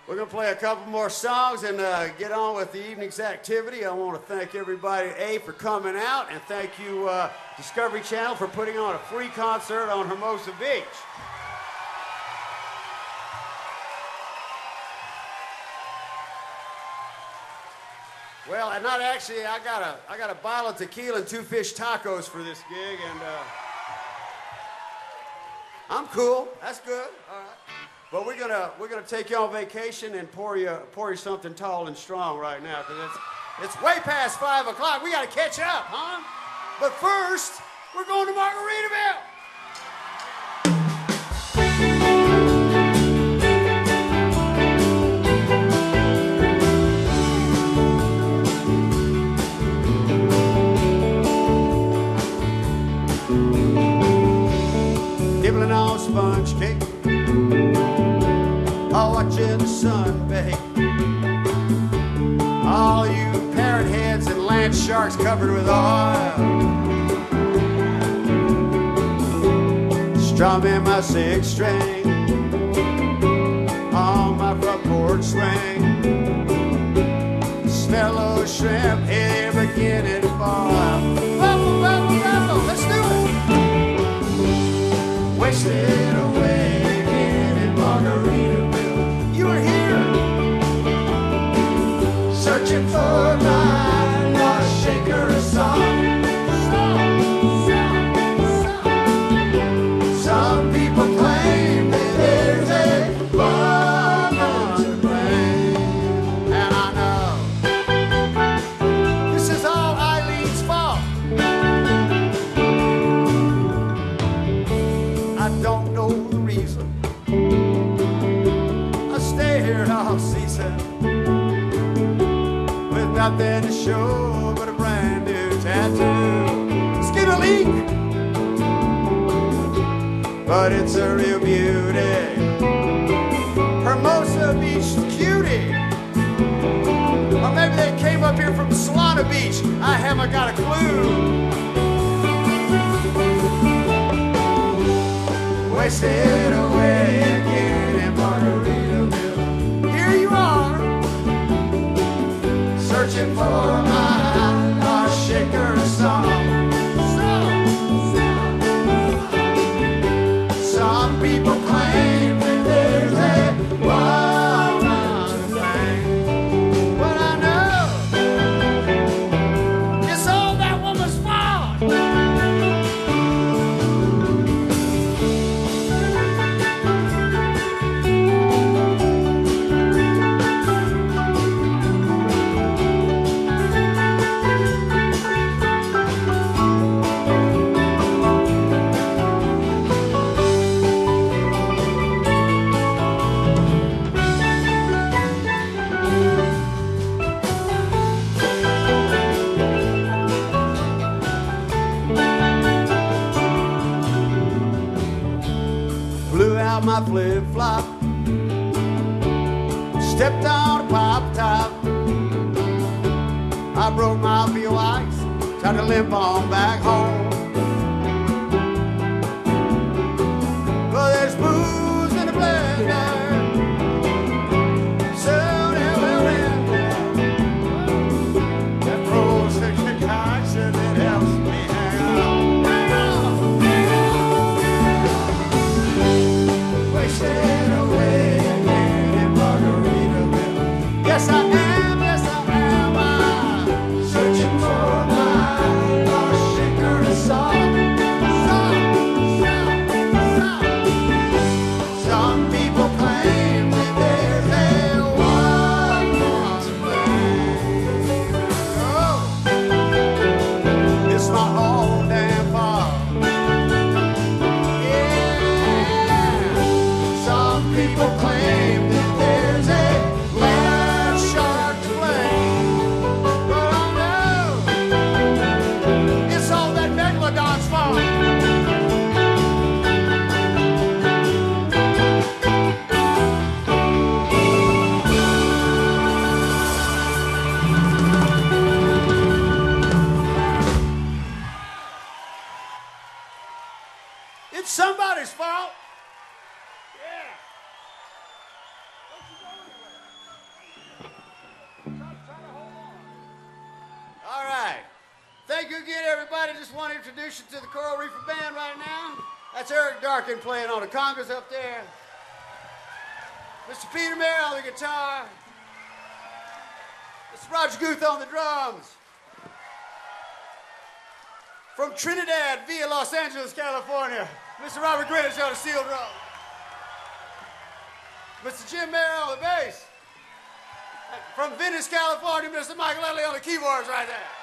We're going to play a couple more songs and get on with the evening's activity. I want to thank everybody, for coming out, and thank you, Discovery Channel, for putting on a free concert on Hermosa Beach. Well, and not actually, I got a bottle of tequila and 2 fish tacos for this gig, and I'm cool. That's good. All right. But we're gonna take you on vacation and pour you something tall and strong right now, because it's way past 5 o'clock. We gotta catch up, huh? But first, we're going to Margaritaville. Nibbling on sponge cake, watching the sun bake. All you parrot heads and land sharks covered with oil, strumming my 6 string on my front porch swing. Smell those shrimp here beginning to boil. Bubble, bubble, bubble, let's do it. Wasted away again in Margaritaville. Searching for my lost shaker of song. Some people claim that there's a woman to blame, and I know this is all Eileen's fault. I don't know the reason I stay here all season, nothing to show but a brand new tattoo. Skin a leak, but it's a real beauty. Hermosa Beach cutie. Or maybe they came up here from Solana Beach. I haven't got a clue. Wasted away again in Margaritaville. Here you are, searching for my lost shaker song. Some people claim that there's a woman to blame, but I know it's all that woman's fault. My flip-flop, stepped on a pop top. I broke my feel ice, tried to limp on back home. Well, there's booze in the blender, soon it will end. That frozen concoction that helps me hang on. Wasted away again in Margaritaville. Yes, I am, yes, I am. I'm searching for my lost shaker of song. Some people claim everybody, just want to introduce you to the Coral Reefer Band right now. That's Eric Darkin playing on the congas up there. Mr. Peter Mayer on the guitar. Mr. Roger Guth on the drums. From Trinidad via Los Angeles, California, Mr. Robert Greenwich on the steel drum. Mr. Jim Mayer on the bass. From Venice, California, Mr. Michael Ellie on the keyboards right there.